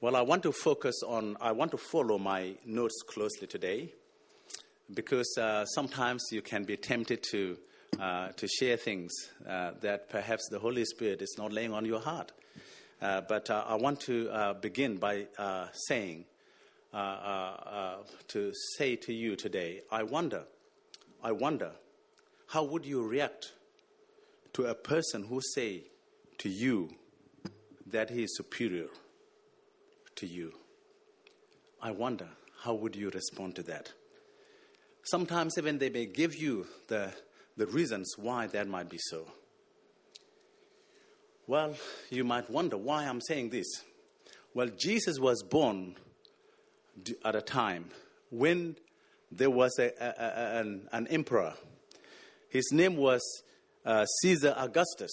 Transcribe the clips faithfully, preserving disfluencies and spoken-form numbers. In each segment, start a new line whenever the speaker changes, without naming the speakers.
Well, I want to focus on, I want to follow my notes closely today because uh, sometimes you can be tempted to uh, to share things uh, that perhaps the Holy Spirit is not laying on your heart. Uh, but uh, I want to uh, begin by uh, saying, uh, uh, uh, to say to you today, I wonder, I wonder, how would you react to a person who say to you that he is superior to you? I wonder, how would you respond to that? Sometimes even they may give you the, the reasons why that might be so. Well, you might wonder why I'm saying this. Well, Jesus was born at a time when there was a, a, a, an, an emperor. His name was uh, Caesar Augustus.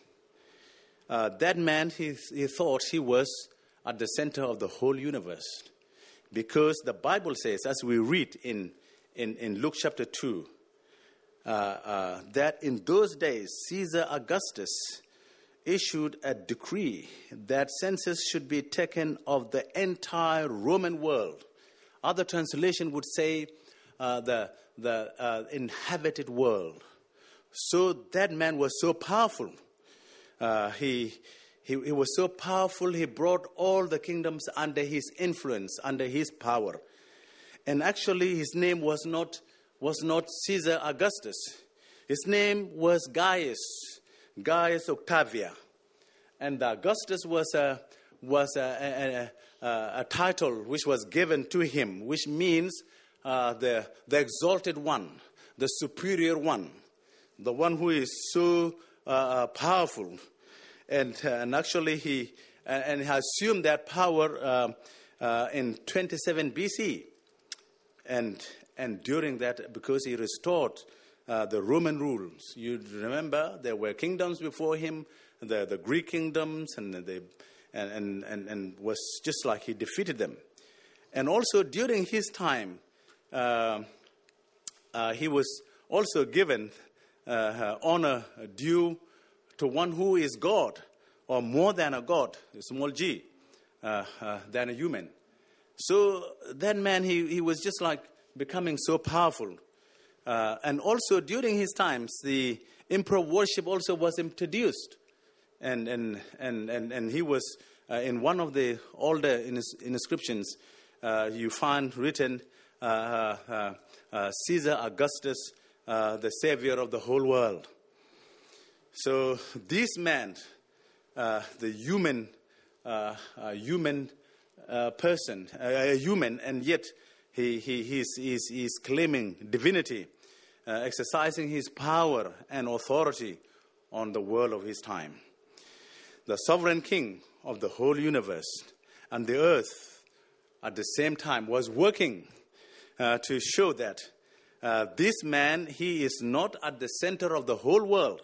Uh, that man, he, he thought he was at the center of the whole universe. Because the Bible says, as we read in, in, in Luke chapter two, uh, uh, that in those days Caesar Augustus issued a decree that census should be taken of the entire Roman world. Other translation would say uh, the, the uh, inhabited world. So that man was so powerful. Uh, he... He, he was so powerful, he brought all the kingdoms under his influence, under his power. And actually his name was not, was not Caesar Augustus. His name was Gaius, Gaius Octavia. And Augustus was a, was a, a, a, a title which was given to him, which means uh, the, the exalted one, the superior one, the one who is so uh, powerful. And, uh, and actually, he uh, and he assumed that power uh, uh, in twenty-seven B C. And and during that, because he restored uh, the Roman rules, you remember there were kingdoms before him, the the Greek kingdoms, and the and and and was just like he defeated them. And also during his time, uh, uh, he was also given uh, honor due to one who is God, or more than a God, a small g, uh, uh, than a human. So that man, he, he was just like becoming so powerful. Uh, and also during his times, the emperor worship also was introduced. And and and, and, and he was, uh, in one of the older inscriptions, uh, you find written, uh, uh, uh, Caesar Augustus, uh, the savior of the whole world. So this man, uh, the human, uh, uh, human uh, person, uh, a human, and yet he he he's, he's, he's claiming divinity, uh, exercising his power and authority on the world of his time. The sovereign king of the whole universe and the earth at the same time was working uh, to show that uh, this man, he is not at the center of the whole world.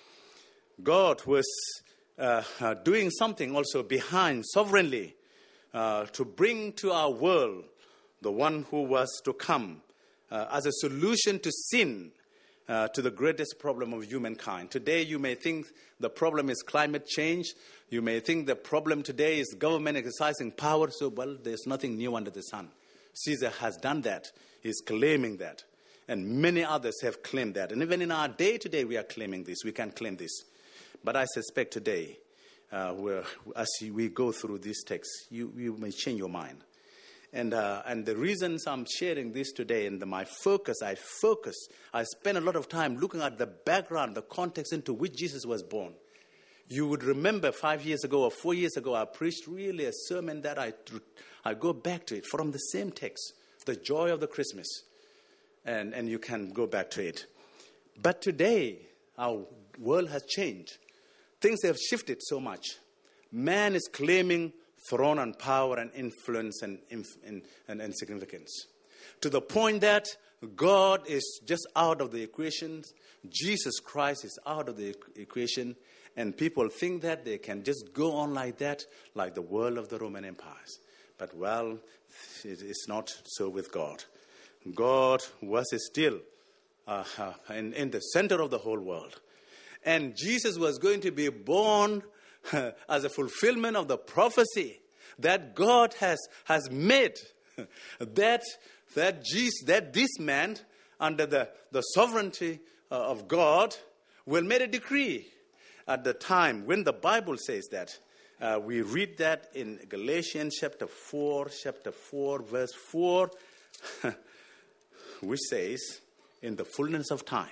God was uh, uh, doing something also behind sovereignly uh, to bring to our world the one who was to come uh, as a solution to sin, uh, to the greatest problem of humankind. Today you may think the problem is climate change. You may think the problem today is government exercising power. So, well, there's nothing new under the sun. Caesar has done that. He's claiming that. And many others have claimed that. And even in our day today we are claiming this. We can claim this. But I suspect today, uh, where, as we go through these texts, you, you may change your mind. And uh, and the reasons I'm sharing this today, and the, my focus, I focus, I spend a lot of time looking at the background, the context into which Jesus was born. You would remember five years ago or four years ago, I preached really a sermon that I, I go back to it from the same text, the joy of the Christmas. And, and you can go back to it. But today, our world has changed. Things have shifted so much. Man is claiming throne and power and influence and, and, and, and significance. To the point that God is just out of the equation. Jesus Christ is out of the equation. And people think that they can just go on like that, like the world of the Roman empires. But, well, it is not so with God. God was still uh, uh, in, in the center of the whole world. And Jesus was going to be born uh, as a fulfillment of the prophecy that God has, has made that, that, Jesus, that this man, under the, the sovereignty uh, of God, will make a decree at the time when the Bible says that. Uh, we read that in Galatians chapter four, chapter four, verse four, which says, in the fullness of time,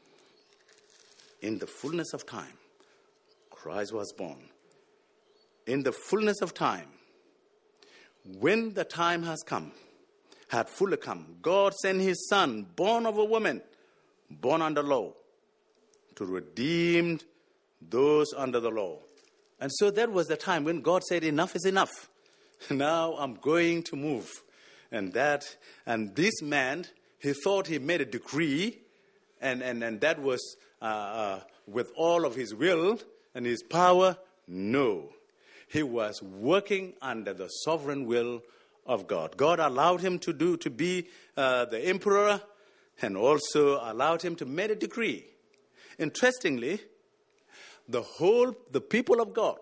in the fullness of time, Christ was born. In the fullness of time, when the time has come, had fully come, God sent his Son, born of a woman, born under law, to redeem those under the law. And so that was the time when God said, enough is enough. Now I'm going to move. And that, and this man, he thought he made a decree, and, and, and that was uh, uh, with all of his will and his power. No. He was working under the sovereign will of God. God allowed him to do, to be uh, the emperor, and also allowed him to make a decree. Interestingly, the whole, the people of God,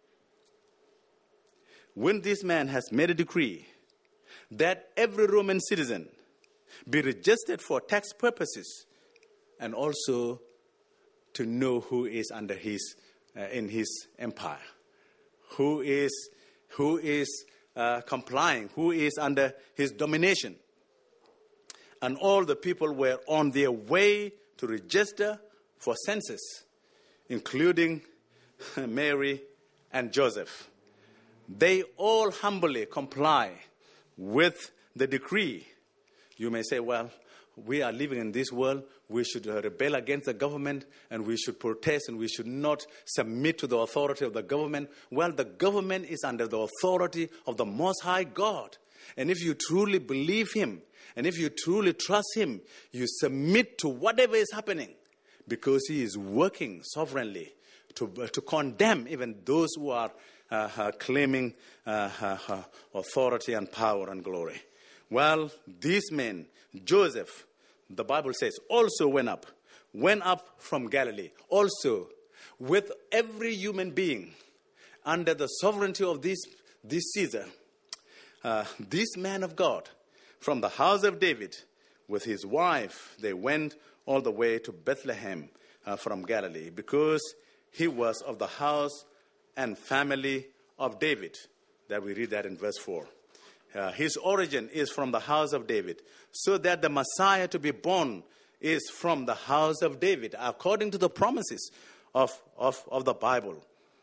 when this man has made a decree that every Roman citizen be registered for tax purposes, and also to know who is under his, uh, in his empire, who is, who is uh, complying, who is under his domination. And all the people were on their way to register for census, including Mary and Joseph. They all humbly comply with the decree. You may say, well, we are living in this world. We should uh, rebel against the government, and we should protest, and we should not submit to the authority of the government. Well, the government is under the authority of the Most High God. And if you truly believe him, and if you truly trust him, you submit to whatever is happening, because he is working sovereignly to, uh, to condemn even those who are uh, uh, claiming uh, uh, uh, authority and power and glory. Well, this man, Joseph, the Bible says, also went up, went up from Galilee, also with every human being under the sovereignty of this, this Caesar. Uh, this man of God, from the house of David, with his wife, they went all the way to Bethlehem uh, from Galilee, because he was of the house and family of David. That we read that in verse four. Uh, his origin is from the house of David, so that the Messiah to be born is from the house of David, according to the promises of, of, of the Bible.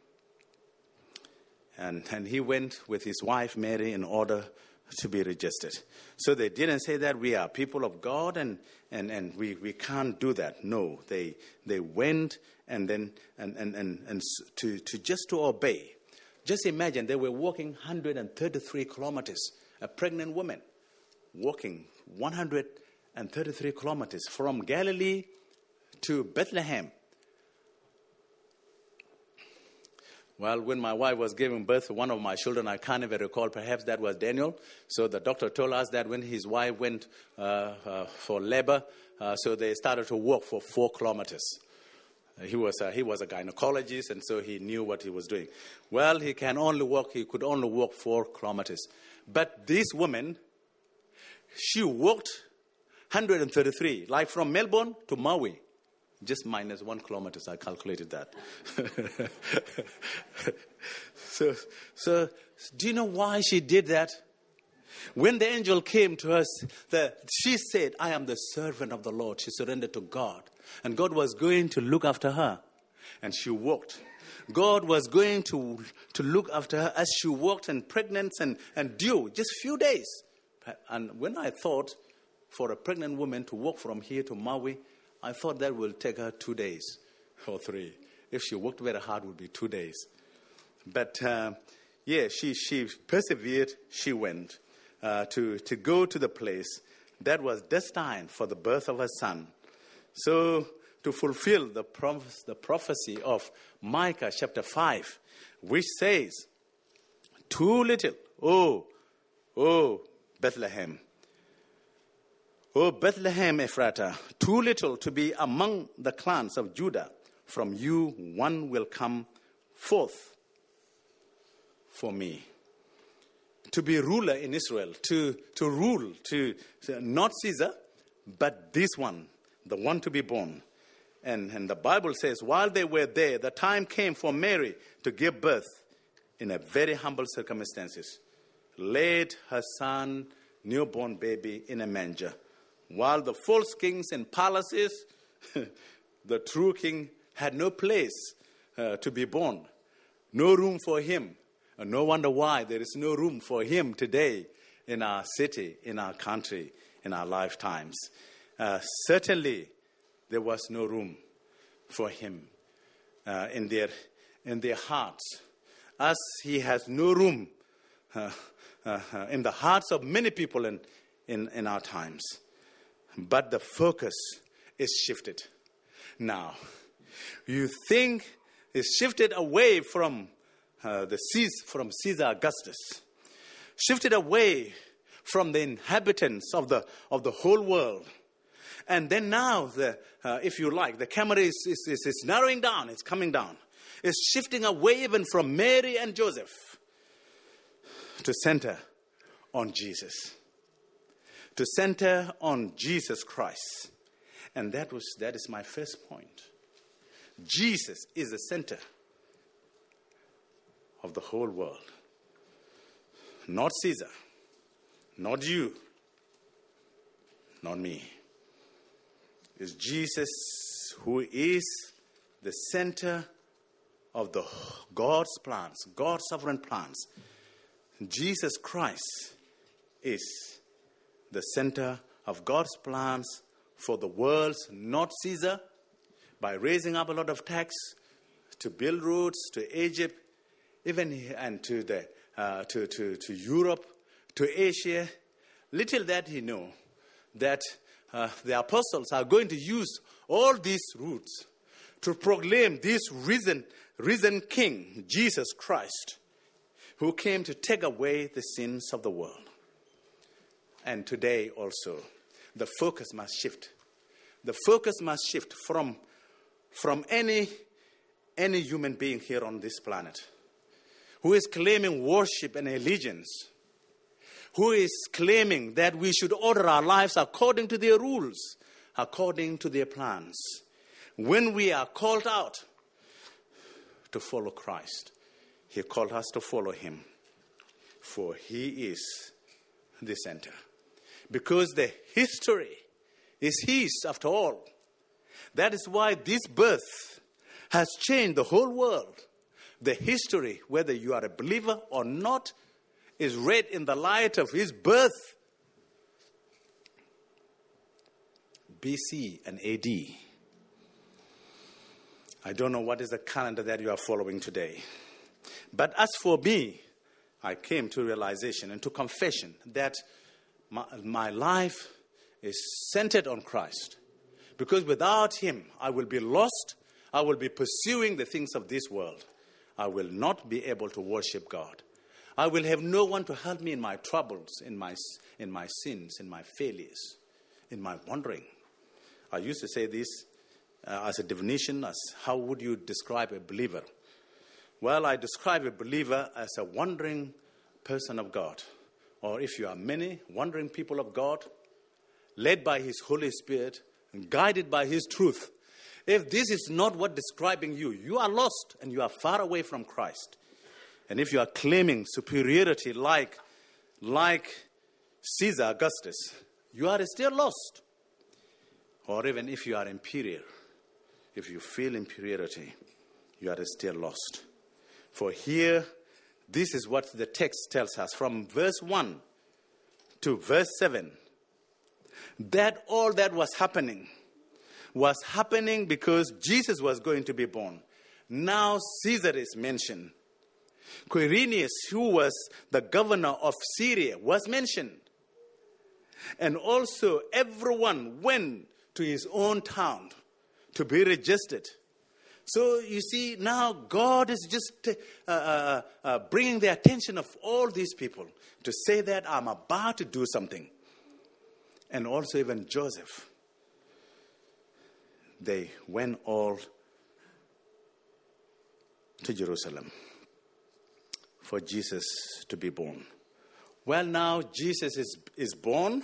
And, and he went with his wife Mary in order to be registered. So they didn't say that we are people of God and, and, and we, we can't do that. No, they they went and then and, and, and, and to, to just to obey. Just imagine they were walking one hundred thirty-three kilometers. A pregnant woman walking one hundred thirty-three kilometers from Galilee to Bethlehem. Well, when my wife was giving birth to one of my children, I can't even recall, perhaps that was Daniel. So the doctor told us that when his wife went uh, uh, for labor, uh, so they started to walk for four kilometers. Uh, he was uh, he was a gynecologist, and so he knew what he was doing. Well, he can only walk, he could only walk four kilometers. But this woman, she walked one hundred thirty-three, like from Melbourne to Maui. Just minus one kilometer, I calculated that. so, so, do you know why she did that? When the angel came to us, the, she said, I am the servant of the Lord. She surrendered to God. And God was going to look after her. And she walked. God was going to, to look after her as she walked, and pregnant and, and due, just few days. And when I thought for a pregnant woman to walk from here to Maui, I thought that will take her two days or three. If she worked very hard, it would be two days. But, uh, yeah, she, she persevered. She went uh, to, to go to the place that was destined for the birth of her son. So, to fulfill the, proph- the prophecy of Micah chapter five, which says, too little, oh, oh, Bethlehem. O Bethlehem Ephratah, too little to be among the clans of Judah. From you one will come forth for me. to be ruler in Israel, to, to rule, to, to not Caesar, but this one, the one to be born. And, and the Bible says, while they were there, the time came for Mary to give birth in a very humble circumstances. Laid her son, newborn baby, in a manger. While the false kings in palaces, the true king had no place uh, to be born. No room for him. And no wonder why there is no room for him today in our city, in our country, in our lifetimes. Uh, certainly, there was no room for him uh, in their in their hearts, as he has no room uh, uh, uh, in the hearts of many people in, in, in our times. But the focus is shifted now. You think it's shifted away from uh, the Caesar, from Caesar Augustus, shifted away from the inhabitants of the of the whole world. And then now, the, uh, if you like, the camera is, is, is, is narrowing down. It's coming down. It's shifting away even from Mary and Joseph to center on Jesus. To center on Jesus Christ. And that was that is my first point. Jesus is the center of the whole world. Not Caesar. Not you. Not me. It's Jesus who is the center of the God's plans, God's sovereign plans. Jesus Christ is the center of God's plans for the world, not Caesar, by raising up a lot of tax to build roads to Egypt, even and to the uh, to, to to Europe, to Asia. Little that he knew that uh, the apostles are going to use all these routes to proclaim this risen risen King, Jesus Christ, who came to take away the sins of the world. And today also, the focus must shift. The focus must shift from, from any, any human being here on this planet who is claiming worship and allegiance, who is claiming that we should order our lives according to their rules, according to their plans. When we are called out to follow Christ, he called us to follow him, for he is the center. Because the history is his after all. That is why this birth has changed the whole world. The history, whether you are a believer or not, is read in the light of his birth. B C and A D. I don't know what is the calendar that you are following today. But as for me, I came to realization and to confession that my, my life is centered on Christ. Because without him, I will be lost. I will be pursuing the things of this world. I will not be able to worship God. I will have no one to help me in my troubles, in my, in my sins, in my failures, in my wandering. I used to say this uh, as a definition, as how would you describe a believer? Well, I describe a believer as a wandering person of God. Or if you are many, wandering people of God, led by his Holy Spirit, and guided by his truth. If this is not what describing you, you are lost and you are far away from Christ. And if you are claiming superiority like, like Caesar Augustus, you are still lost. Or even if you are inferior, if you feel inferiority, you are still lost. For here, this is what the text tells us from verse one to verse seven. That all that was happening was happening because Jesus was going to be born. Now Caesar is mentioned. Quirinius, who was the governor of Syria, was mentioned. And also everyone went to his own town to be registered. So you see, now God is just uh, uh, uh, bringing the attention of all these people to say that I'm about to do something. And also even Joseph. They went all to Jerusalem for Jesus to be born. Well, now Jesus is, is born.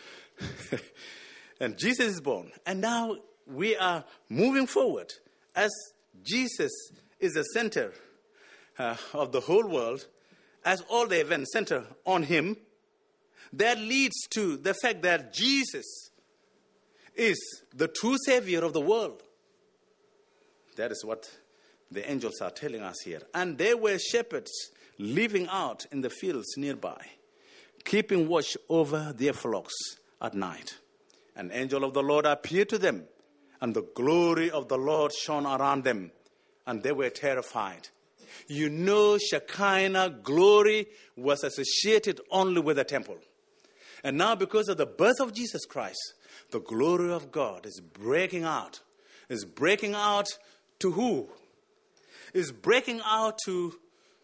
And Jesus is born. And now we are moving forward. As Jesus is the center uh, of the whole world, as all the events center on him, that leads to the fact that Jesus is the true Savior of the world. That is what the angels are telling us here. And there were shepherds living out in the fields nearby, keeping watch over their flocks at night. An angel of the Lord appeared to them, and the glory of the Lord shone around them, and they were terrified. You know, Shekinah glory was associated only with the temple. And now, because of the birth of Jesus Christ, the glory of God is breaking out. Is breaking out to who? Is breaking out to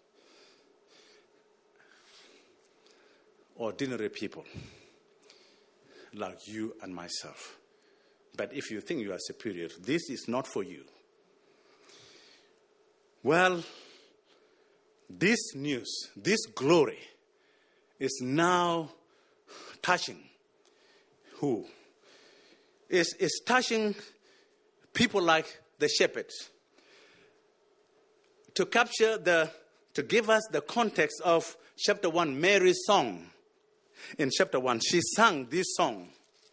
ordinary people like you and myself. But if you think you are superior, this is not for you. Well, this news, this glory is now touching who? Is is touching people like the shepherds. To capture the, to give us the context of chapter one, Mary's song. In chapter one, she sang this song.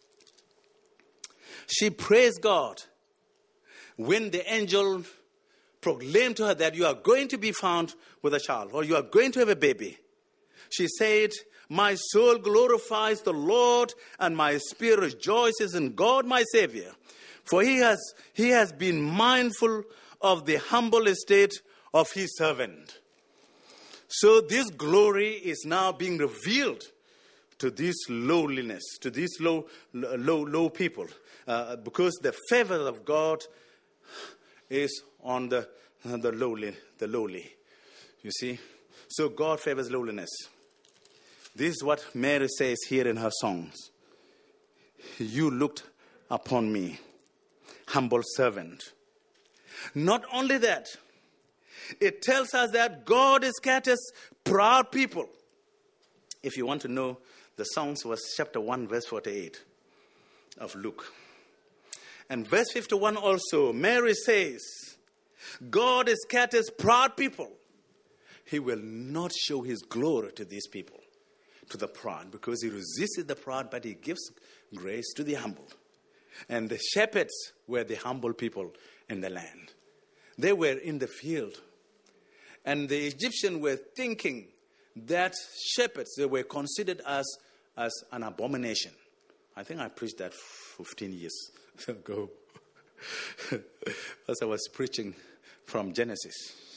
She praised God when the angel proclaimed to her that you are going to be found with a child, or you are going to have a baby. She said, my soul glorifies the Lord, and my spirit rejoices in God my Savior. For he has, he has been mindful of the humble estate of his servant. So this glory is now being revealed to this lowliness, to these low, low, low people. Uh, because the favor of God is on the, uh, the lowly, the lowly. You see? So God favors lowliness. This is what Mary says here in her songs. You looked upon me, humble servant. Not only that, it tells us that God scatters proud people. If you want to know, the songs was chapter one, verse forty-eight of Luke. And verse fifty-one also, Mary says, God scatters proud people. He will not show his glory to these people, to the proud, because he resisted the proud, but he gives grace to the humble. And the shepherds were the humble people in the land. They were in the field. And the Egyptians were thinking that shepherds, they were considered as, as an abomination. I think I preached that fifteen years ago as I was preaching from Genesis.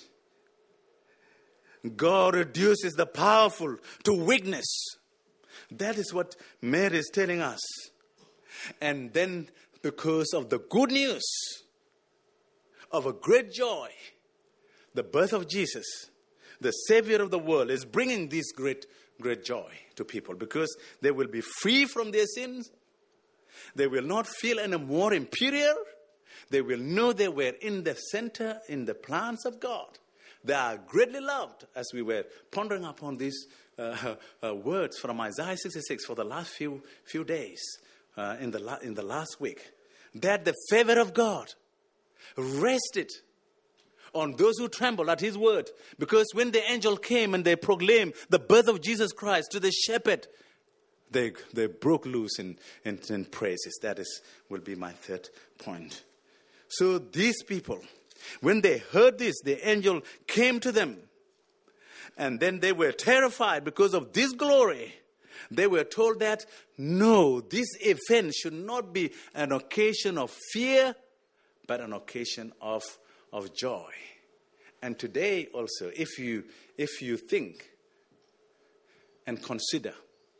God reduces the powerful to weakness. That is what Mary is telling us. And then because of the good news of a great joy, the birth of Jesus, the Savior of the world, is bringing this great, great joy to people, because they will be free from their sins. They will not feel any more inferior. They will know they were in the center, in the plans of God. They are greatly loved, as we were pondering upon these uh, uh, words from Isaiah sixty-six for the last few few days, uh, in the la- in the last week. That the favor of God rested on those who tremble at his word. Because when the angel came and they proclaimed the birth of Jesus Christ to the shepherd, they they broke loose in, in, in praises. That is will be my third point. So these people, when they heard this, the angel came to them. And then they were terrified because of this glory. They were told that, no, this event should not be an occasion of fear, but an occasion of, of joy. And today also, if you, if you think and consider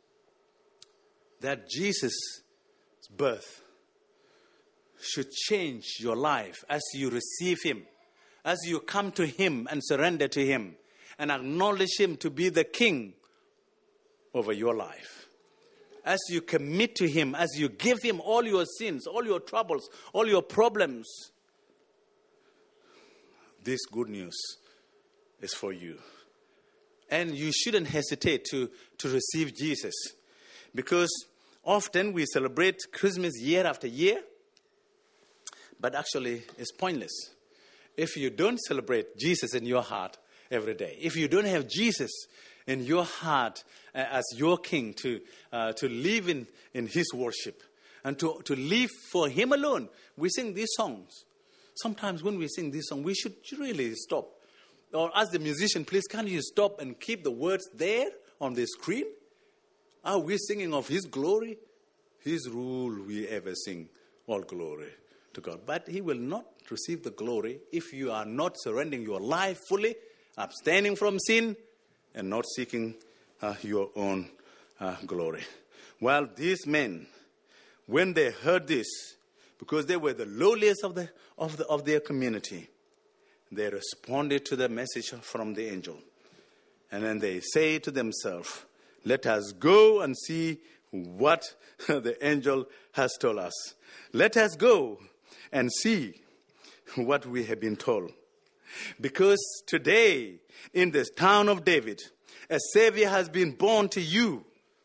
that Jesus' birth should change your life as you receive him, as you come to him and surrender to him and acknowledge him to be the king over your life. As you commit to him, as you give him all your sins, all your troubles, all your problems, this good news is for you. And you shouldn't hesitate to, to receive Jesus. Because often we celebrate Christmas year after year, but actually it's pointless. If you don't celebrate Jesus in your heart every day, if you don't have Jesus in your heart uh, as your King to uh, to live in, in His worship and to, to live for Him alone. We sing these songs. Sometimes when we sing these songs, we should really stop. Or ask the musician, please, can you stop and keep the words there on the screen? Are we singing of His glory? His rule we ever sing, all glory to God. But He will not receive the glory if you are not surrendering your life fully, abstaining from sin, and not seeking uh, your own uh, glory. Well, these men, when they heard this, because they were the lowliest of the of the of their community, they responded to the message from the angel. And then they say to themselves, let us go and see what the angel has told us. Let us go and see what we have been told. Because today, in this town of David, a Savior has been born to you.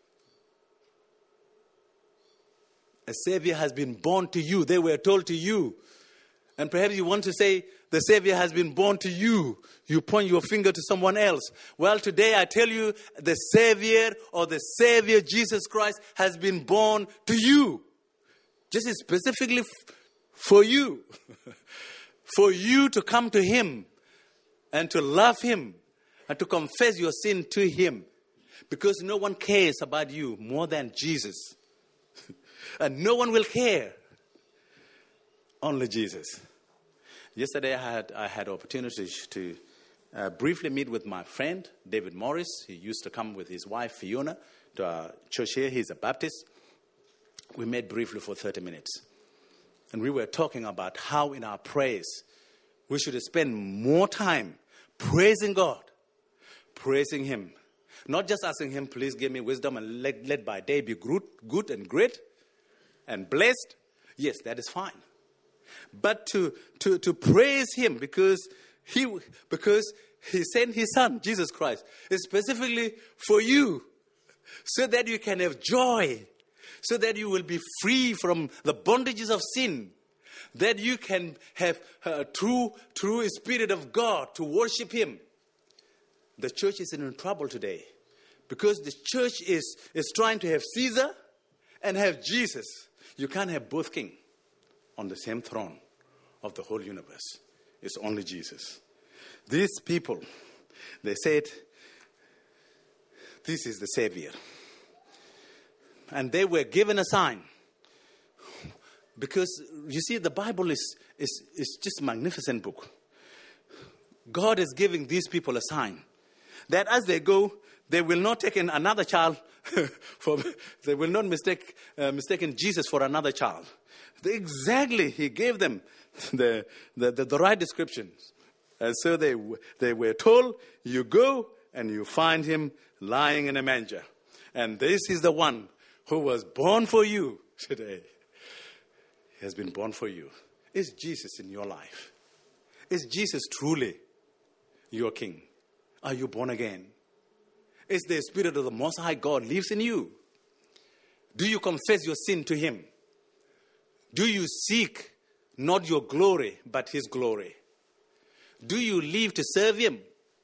A Savior has been born to you. They were told to you. And perhaps you want to say, the Savior has been born to you. You point your finger to someone else. Well, today I tell you, the Savior or the Savior Jesus Christ has been born to you. Just specifically f- for you. For you to come to Him and to love Him and to confess your sin to Him. Because no one cares about you more than Jesus. And no one will care. Only Jesus. Yesterday I had I had opportunity to uh, briefly meet with my friend, David Morris. He used to come with his wife, Fiona, to our church here. He's a Baptist. We met briefly for thirty minutes. And we were talking about how in our prayers we should spend more time praising God, praising Him. Not just asking Him, please give me wisdom and let, let my day be good, good and great and blessed. Yes, that is fine. But to, to, to praise Him because He because He sent His Son, Jesus Christ, is specifically for you so that you can have joy, so that you will be free from the bondages of sin, that you can have a true, true Spirit of God to worship Him. The church is in trouble today because the church is, is trying to have Caesar and have Jesus. You can't have both kings on the same throne of the whole universe. It's only Jesus. These people, they said, this is the Savior. And they were given a sign. Because, you see, the Bible is, is, is just a magnificent book. God is giving these people a sign. That as they go, they will not take in another child. for, they will not mistake uh, mistaken Jesus for another child. They, exactly, He gave them the, the, the, the right descriptions. And so they, they were told, you go and you find Him lying in a manger. And this is the one who was born for you today. He has been born for you. Is Jesus in your life? Is Jesus truly your King? Are you born again? Is the Spirit of the Most High God lives in you? Do you confess your sin to Him? Do you seek not your glory, but His glory? Do you live to serve Him?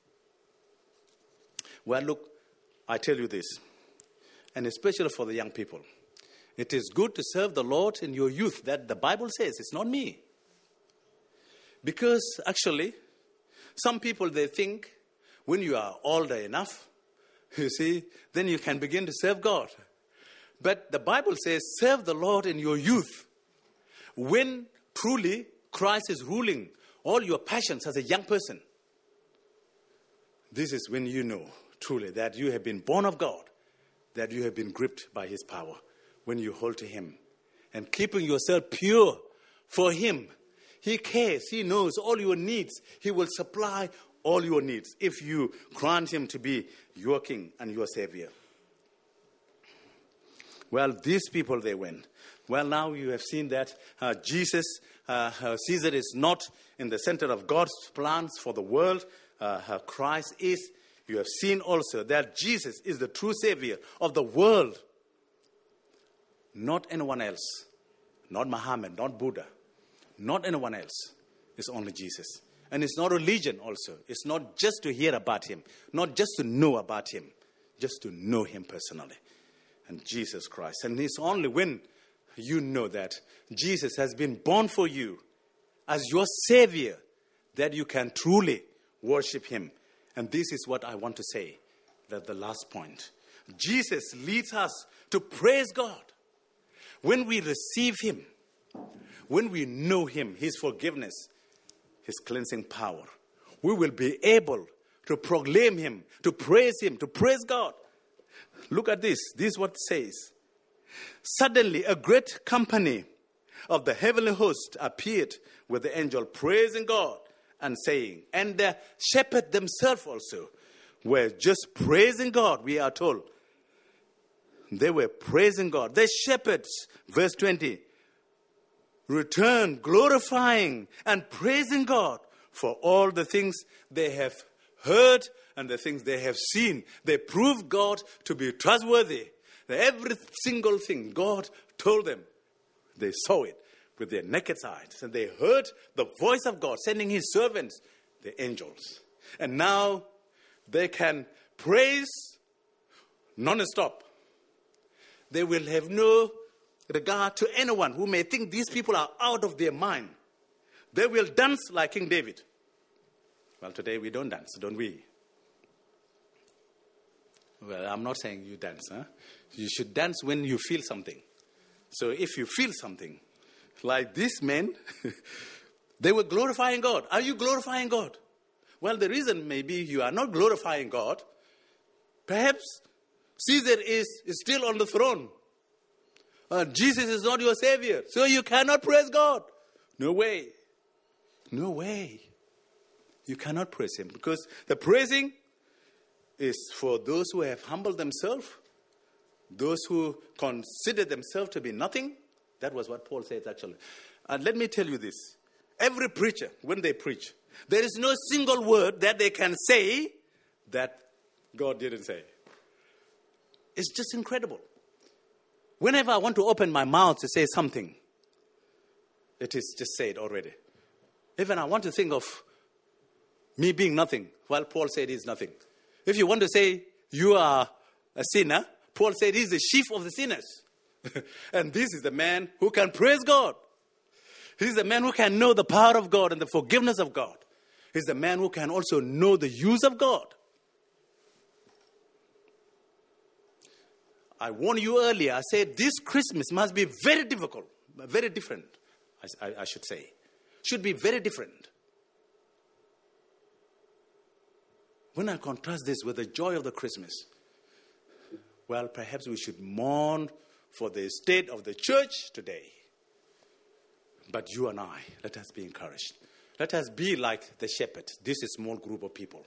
Well, look, I tell you this, and especially for the young people. It is good to serve the Lord in your youth. That the Bible says. It's not me. Because actually, some people, they think when you are older enough, you see, then you can begin to serve God. But the Bible says, serve the Lord in your youth. When truly Christ is ruling all your passions as a young person. This is when you know truly that you have been born of God, that you have been gripped by His power. When you hold to Him and keeping yourself pure for Him. He cares. He knows all your needs. He will supply all your needs if you grant Him to be your King and your Savior. Well, these people, they went. Well, now you have seen that uh, Jesus, uh, uh, Caesar is not in the center of God's plans for the world. Uh, uh, Christ is. you have seen also that Jesus is the true Savior of the world. Not anyone else. Not Muhammad, not Buddha. Not anyone else. It's only Jesus. And it's not religion also. It's not just to hear about him. Not just to know about him. Just to know him personally. And Jesus Christ. And it's only when you know that Jesus has been born for you as your Savior that you can truly worship him. And this is what I want to say, that the last point. Jesus leads us to praise God. When we receive him, when we know him, his forgiveness, his cleansing power, we will be able to proclaim him, to praise him, to praise God. Look at this. This is what it says. Suddenly a great company of the heavenly host appeared with the angel praising God and saying, and the shepherds themselves also were just praising God, we are told. They were praising God. The shepherds, verse twenty, returned glorifying and praising God for all the things they have heard and the things they have seen. They proved God to be trustworthy. Every single thing God told them, they saw it with their naked eyes. And they heard the voice of God sending his servants, the angels. And now they can praise non-stop. They will have no regard to anyone who may think these people are out of their mind. They will dance like King David. Well, today we don't dance, don't we? Well, I'm not saying you dance. Huh? You should dance when you feel something. So if you feel something, like these men, they were glorifying God. Are you glorifying God? Well, the reason maybe you are not glorifying God, perhaps Caesar is, is still on the throne. Uh, Jesus is not your Savior, so you cannot praise God. No way. No way. You cannot praise him, because the praising is for those who have humbled themselves, those who consider themselves to be nothing. That was what Paul said, actually. And let me tell you this. Every preacher, when they preach, there is no single word that they can say that God didn't say. It's just incredible. Whenever I want to open my mouth to say something, it is just said already. Even I want to think of me being nothing, well, Paul said he's nothing. If you want to say you are a sinner, Paul said he's the chief of the sinners. And this is the man who can praise God. He's the man who can know the power of God and the forgiveness of God. He's the man who can also know the use of God. I warned you earlier, I said this Christmas must be very difficult, very different, I, I, I should say. Should be very different. When I contrast this with the joy of the Christmas, well, perhaps we should mourn for the state of the church today. But you and I, let us be encouraged. Let us be like the shepherds. This is a small group of people.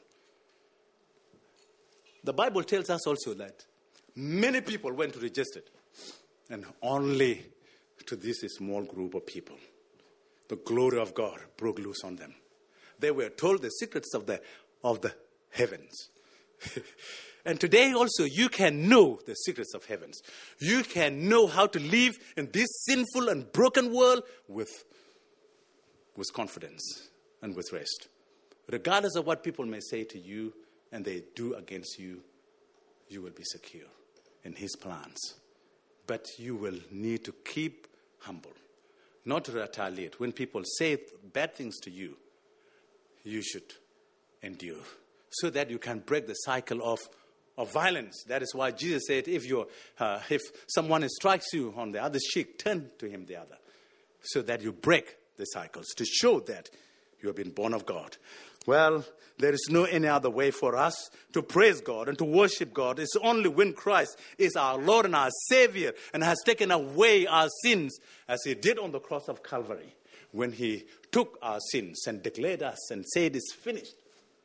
The Bible tells us also that many people went to register, and only to this small group of people, the glory of God broke loose on them. They were told the secrets of the of the heavens. And today also you can know the secrets of heavens. You can know how to live in this sinful and broken world with, with confidence and with rest. Regardless of what people may say to you and they do against you, you will be secure in his plans. But you will need to keep humble, not to retaliate. When people say bad things to you, you should endure, so that you can break the cycle of, of violence. That is why Jesus said, if you uh, if someone strikes you on the other cheek, turn to him the other, so that you break the cycles, to show that you have been born of God. Well, there is no any other way for us to praise God and to worship God. It's only when Christ is our Lord and our Savior and has taken away our sins, as he did on the cross of Calvary, when he took our sins and declared us and said it's finished.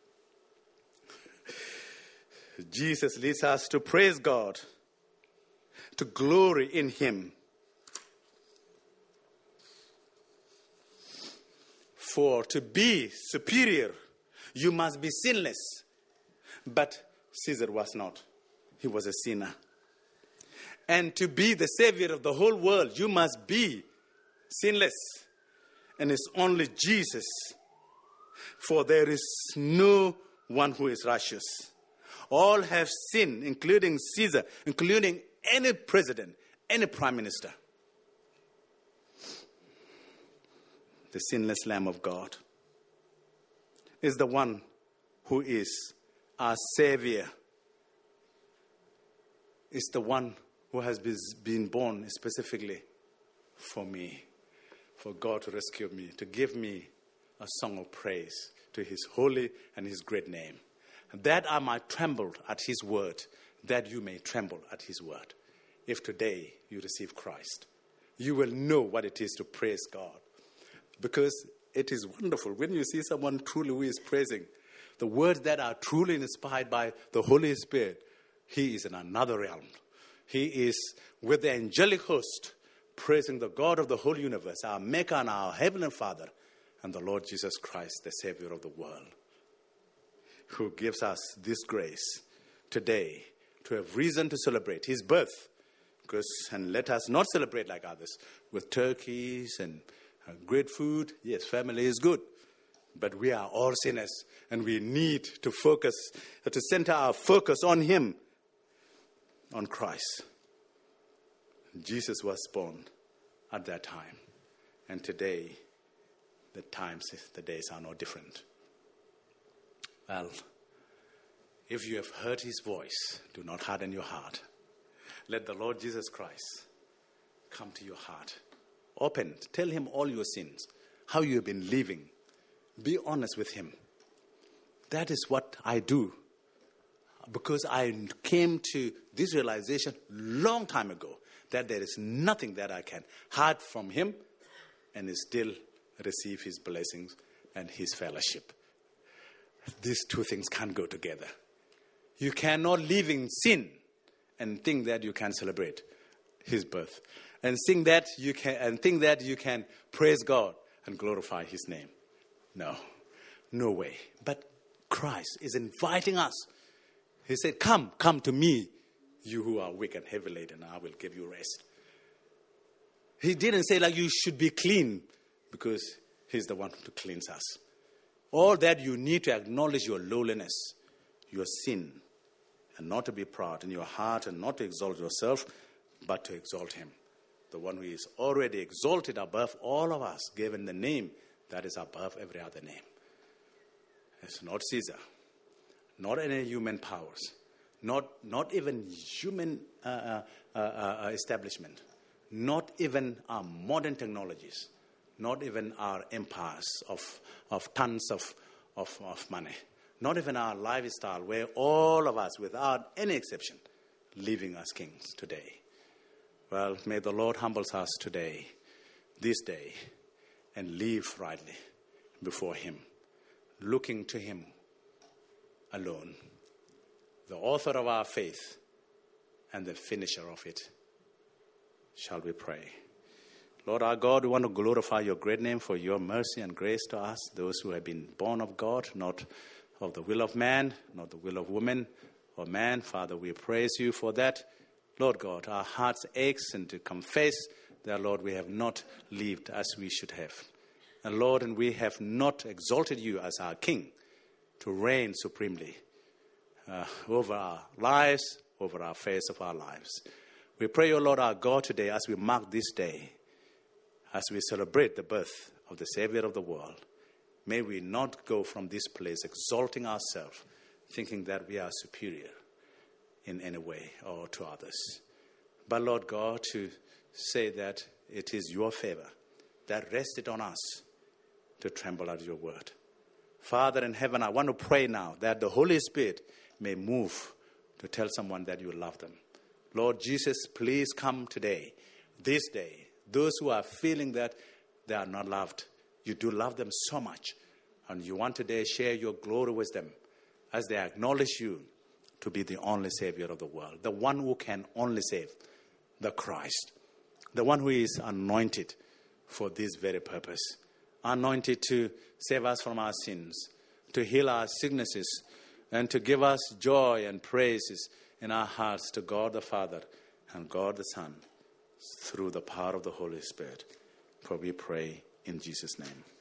Jesus leads us to praise God, to glory in him. For to be superior, you must be sinless. But Caesar was not. He was a sinner. And to be the Savior of the whole world, you must be sinless. And it's only Jesus. For there is no one who is righteous. All have sinned, including Caesar, including any president, any prime minister. The sinless Lamb of God is the one who is our Savior. Is the one who has been born specifically for me, for God to rescue me, to give me a song of praise to his holy and his great name. That I might tremble at his word, that you may tremble at his word. If today you receive Christ, you will know what it is to praise God. Because it is wonderful when you see someone truly who is praising the words that are truly inspired by the Holy Spirit. He is in another realm. He is with the angelic host, praising the God of the whole universe, our Maker and our Heavenly Father, and the Lord Jesus Christ, the Savior of the world, who gives us this grace today to have reason to celebrate his birth. Because, and let us not celebrate like others with turkeys and uh, great food. Yes, family is good. But we are all sinners, and we need to focus, uh, to center our focus on him, on Christ. Jesus was born at that time. And today, the times, the days are no different. Well, if you have heard his voice, do not harden your heart. Let the Lord Jesus Christ come to your heart. Open, tell him all your sins, how you have been living. Be honest with him. That is what I do. Because I came to this realization long time ago that there is nothing that I can hide from him and still receive his blessings and his fellowship. These two things can't go together. You cannot live in sin and think that you can celebrate his birth, and think that you can and think that you can praise God and glorify his name. No, no way. But Christ is inviting us. He said, "Come, come to me, you who are weak and heavy laden, and I will give you rest." He didn't say like you should be clean, because he's the one to cleanse us. All that you need to acknowledge your lowliness, your sin, and not to be proud in your heart and not to exalt yourself, but to exalt him, the one who is already exalted above all of us, given the name that is above every other name. It's not Caesar, not any human powers, not, not even human uh, uh, uh, uh, establishment, not even our modern technologies, not even our empires of, of tons of, of, of money, not even our lifestyle where all of us, without any exception, living as kings today. Well, may the Lord humble us today, this day, and live rightly before him, looking to him alone, the author of our faith and the finisher of it. Shall we pray? Lord our God, we want to glorify your great name for your mercy and grace to us, those who have been born of God, not of the will of man, not the will of woman or man. Father, we praise you for that. Lord God, our hearts aches and to confess that, Lord, we have not lived as we should have. And Lord, and we have not exalted you as our King to reign supremely uh, over our lives, over our face of our lives. We pray, O Lord our God, today as we mark this day, as we celebrate the birth of the Savior of the world, may we not go from this place exalting ourselves, thinking that we are superior in any way or to others. But Lord God, to say that it is your favor that rested on us to tremble at your word. Father in heaven, I want to pray now that the Holy Spirit may move to tell someone that you love them. Lord Jesus, please come today, this day. Those who are feeling that they are not loved, you do love them so much. And you want today to share your glory with them as they acknowledge you to be the only Savior of the world, the one who can only save, the Christ, the one who is anointed for this very purpose, anointed to save us from our sins, to heal our sicknesses, and to give us joy and praises in our hearts to God the Father and God the Son through the power of the Holy Spirit. For we pray in Jesus' name.